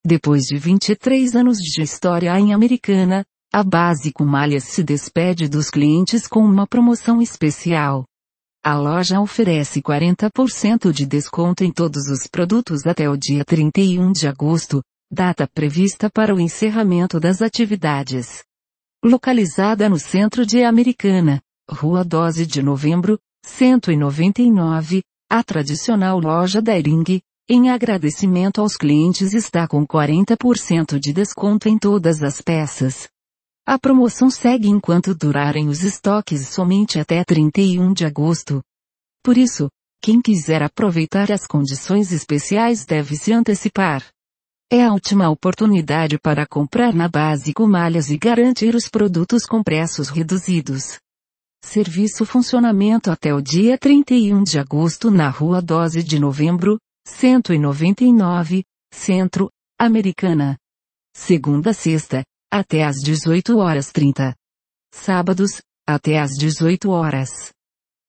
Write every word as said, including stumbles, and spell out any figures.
Depois de vinte e três anos de história em Americana, a Básico Malhas se despede dos clientes com uma promoção especial. A loja oferece quarenta por cento de desconto em todos os produtos até o dia trinta e um de agosto, data prevista para o encerramento das atividades. Localizada no centro de Americana, Rua doze de Novembro, cento e noventa e nove, a tradicional loja da Hering, em agradecimento aos clientes, está com quarenta por cento de desconto em todas as peças. A promoção segue enquanto durarem os estoques, somente até trinta e um de agosto. Por isso, quem quiser aproveitar as condições especiais deve se antecipar. É a última oportunidade para comprar na Básico Malhas e garantir os produtos com preços reduzidos. Serviço funcionamento até o dia trinta e um de agosto na Rua doze de Novembro, cento e noventa e nove, Centro, Americana. Segunda a sexta, até às dezoito horas e trinta. Sábados, até às dezoito horas.